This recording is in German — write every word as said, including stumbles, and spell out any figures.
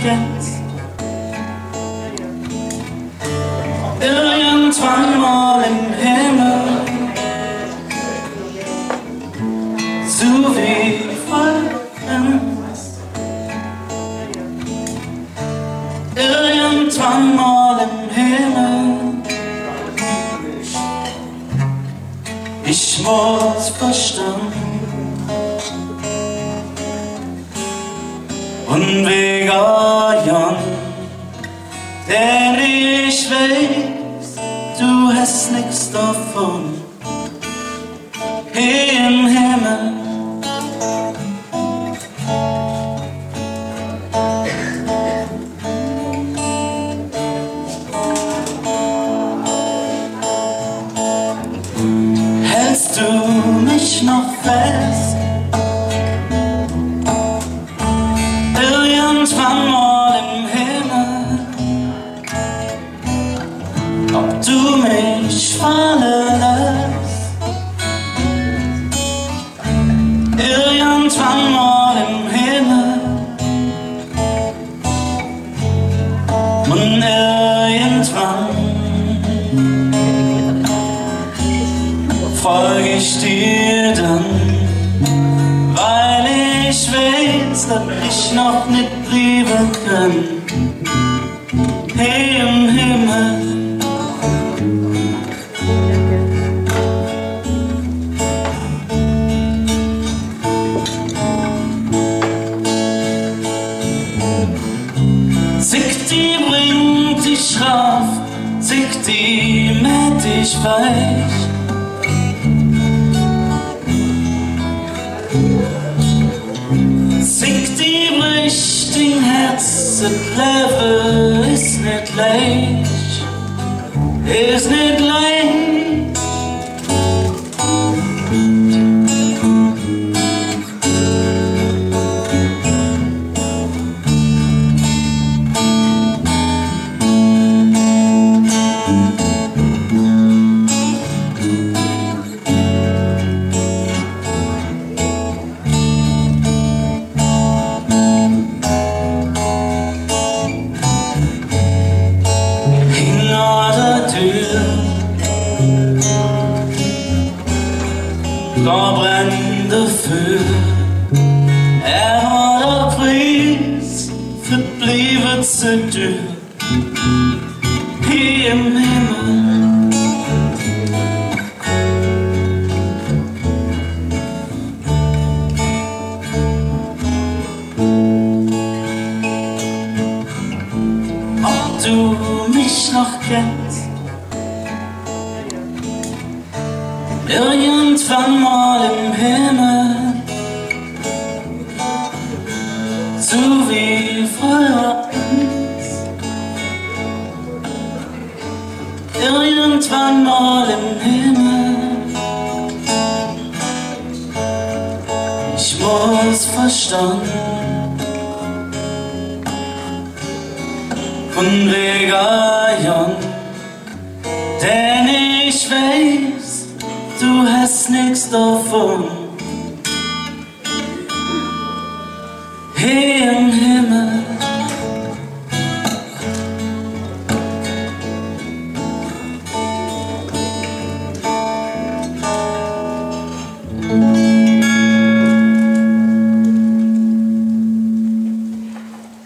kennst. Irgendwann mal im Himmel, so wie Wolken. Irgendwann mal im Himmel, ich muss verstanden. Und wegen Jan, denn ich weiß, du hast nix davon. Hier im Himmel, hältst du mich noch fest? Irgendwann mal im Himmel, ob du mich fallen lässt. Irgendwann mal im Himmel, und irgendwann folge ich dir dann, weil ich weiß, dass ich noch nicht bleiben kann. Hier im Himmel, Sick die bringt dich rauf, sick die mäht dich weich. Sick die bricht dein Herz, das Leben ist nicht leicht, ist nicht leicht. Da brennt der Feuer, er hat einen Preis für die Liebe zu dir, hier im Himmel. Ob du mich noch kennst? Irgendwann mal im Himmel, so wie früher uns. Irgendwann mal im Himmel, ich muss verstanden. Und wegen Jan, denn ich weiß, du hast nix davon.